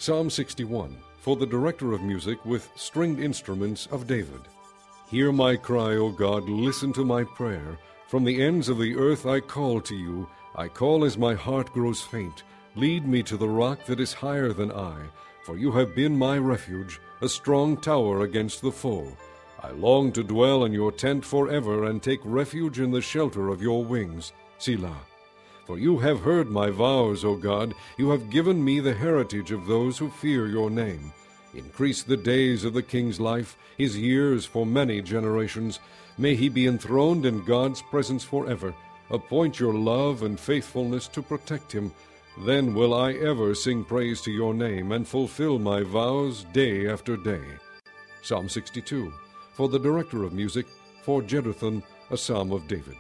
Psalm 61, for the director of music with stringed instruments of David. Hear my cry, O God, listen to my prayer. From the ends of the earth I call to you. I call as my heart grows faint. Lead me to the rock that is higher than I, for you have been my refuge, a strong tower against the foe. I long to dwell in your tent forever and take refuge in the shelter of your wings. Selah. For you have heard my vows, O God. You have given me the heritage of those who fear your name. Increase the days of the king's life, his years for many generations. May he be enthroned in God's presence forever. Appoint your love and faithfulness to protect him. Then will I ever sing praise to your name and fulfill my vows day after day. Psalm 62, for the director of music, for Jeduthun, a psalm of David.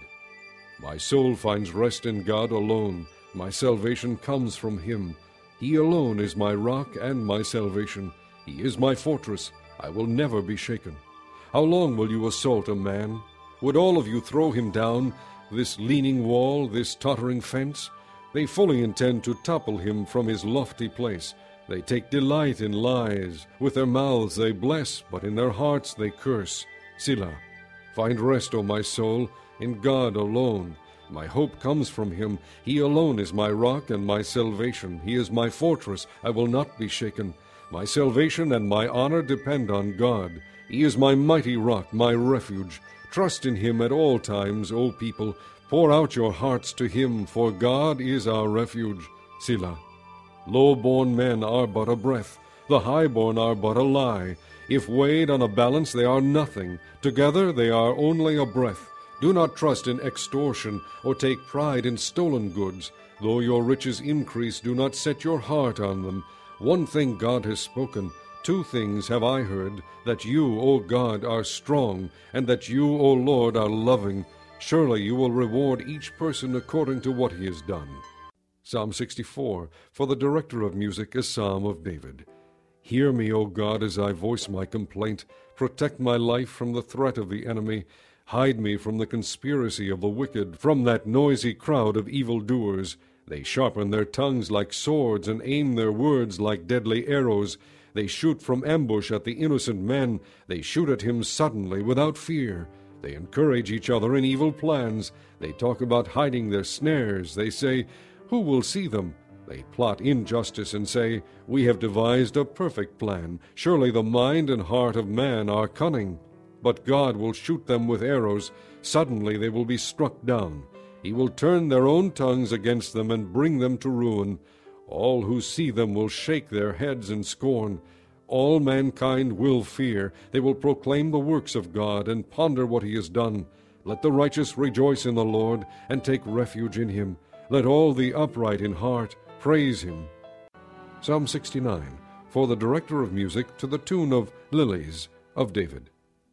My soul finds rest in God alone. My salvation comes from him. He alone is my rock and my salvation. He is my fortress. I will never be shaken. How long will you assault a man? Would all of you throw him down, this leaning wall, this tottering fence? They fully intend to topple him from his lofty place. They take delight in lies. With their mouths they bless, but in their hearts they curse. Selah. Find rest, O my soul, in God alone. My hope comes from him. He alone is my rock and my salvation. He is my fortress. I will not be shaken. My salvation and my honor depend on God. He is my mighty rock, my refuge. Trust in him at all times, O people. Pour out your hearts to him, for God is our refuge. Selah. Low-born men are but a breath. The high-born are but a lie. If weighed on a balance, they are nothing. Together they are only a breath. Do not trust in extortion, or take pride in stolen goods. Though your riches increase, do not set your heart on them. One thing God has spoken, two things have I heard, that you, O God, are strong, and that you, O Lord, are loving. Surely you will reward each person according to what he has done. Psalm 64, for the director of music, a psalm of David. Hear me, O God, as I voice my complaint. Protect my life from the threat of the enemy. Hide me from the conspiracy of the wicked, from that noisy crowd of evildoers. They sharpen their tongues like swords and aim their words like deadly arrows. They shoot from ambush at the innocent man. They shoot at him suddenly, without fear. They encourage each other in evil plans. They talk about hiding their snares. They say, "Who will see them?" They plot injustice and say, "We have devised a perfect plan. Surely the mind and heart of man are cunning." But God will shoot them with arrows. Suddenly they will be struck down. He will turn their own tongues against them and bring them to ruin. All who see them will shake their heads in scorn. All mankind will fear. They will proclaim the works of God and ponder what he has done. Let the righteous rejoice in the Lord and take refuge in him. Let all the upright in heart praise him. Psalm 69, for the director of music, to the tune of Lilies of David.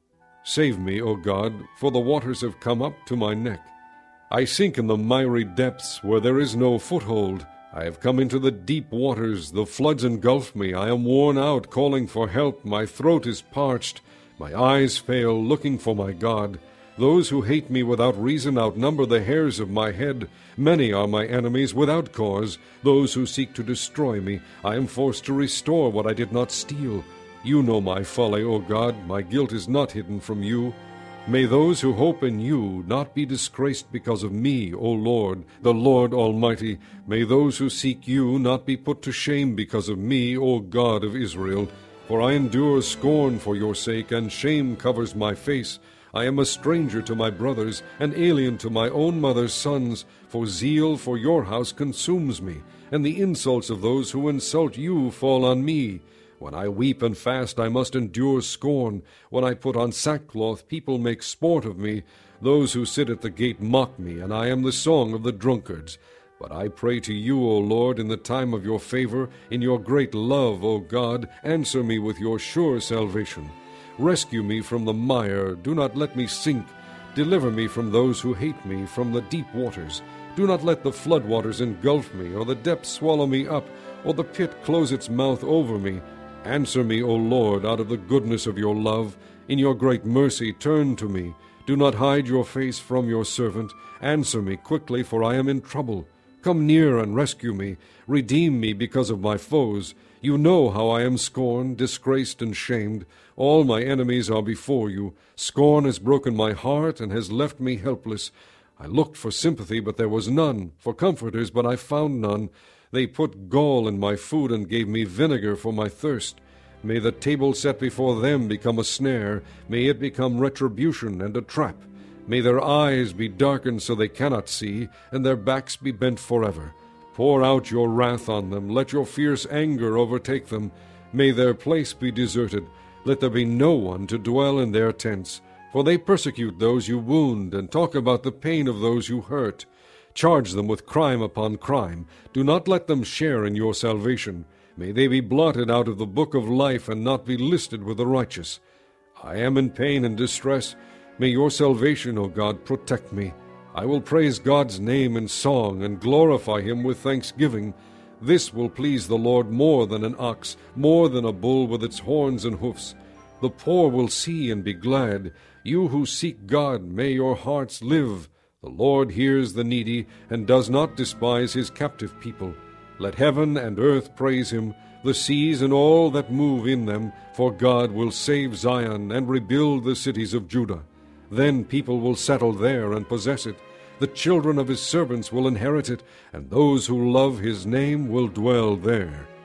Save me, O God, for the waters have come up to my neck. I sink in the miry depths where there is no foothold. I have come into the deep waters. The floods engulf me. I am worn out, calling for help. My throat is parched. My eyes fail, looking for my God. Those who hate me without reason outnumber the hairs of my head. Many are my enemies without cause. Those who seek to destroy me, I am forced to restore what I did not steal. You know my folly, O God. My guilt is not hidden from you. May those who hope in you not be disgraced because of me, O Lord, the Lord Almighty. May those who seek you not be put to shame because of me, O God of Israel. For I endure scorn for your sake, and shame covers my face. I am a stranger to my brothers, an alien to my own mother's sons, for zeal for your house consumes me, and the insults of those who insult you fall on me. When I weep and fast, I must endure scorn. When I put on sackcloth, people make sport of me. Those who sit at the gate mock me, and I am the song of the drunkards. But I pray to you, O Lord, in the time of your favor, in your great love, O God, answer me with your sure salvation. Rescue me from the mire, do not let me sink. Deliver me from those who hate me, from the deep waters. Do not let the floodwaters engulf me, or the depths swallow me up, or the pit close its mouth over me. Answer me, O Lord, out of the goodness of your love. In your great mercy turn to me. Do not hide your face from your servant. Answer me quickly, for I am in trouble. Come near and rescue me. Redeem me because of my foes. You know how I am scorned, disgraced, and shamed. All my enemies are before you. Scorn has broken my heart and has left me helpless. I looked for sympathy, but there was none, for comforters, but I found none. They put gall in my food and gave me vinegar for my thirst. May the table set before them become a snare. May it become retribution and a trap. May their eyes be darkened so they cannot see, and their backs be bent forever. Pour out your wrath on them. Let your fierce anger overtake them. May their place be deserted. Let there be no one to dwell in their tents. For they persecute those you wound, and talk about the pain of those you hurt. Charge them with crime upon crime. Do not let them share in your salvation. May they be blotted out of the book of life, and not be listed with the righteous. I am in pain and distress. May your salvation, O God, protect me. I will praise God's name in song, and glorify him with thanksgiving. This will please the Lord more than an ox, more than a bull with its horns and hoofs. The poor will see and be glad. You who seek God, may your hearts live. The Lord hears the needy, and does not despise his captive people. Let heaven and earth praise him, the seas and all that move in them, for God will save Zion and rebuild the cities of Judah. Then people will settle there and possess it. The children of his servants will inherit it, and those who love his name will dwell there.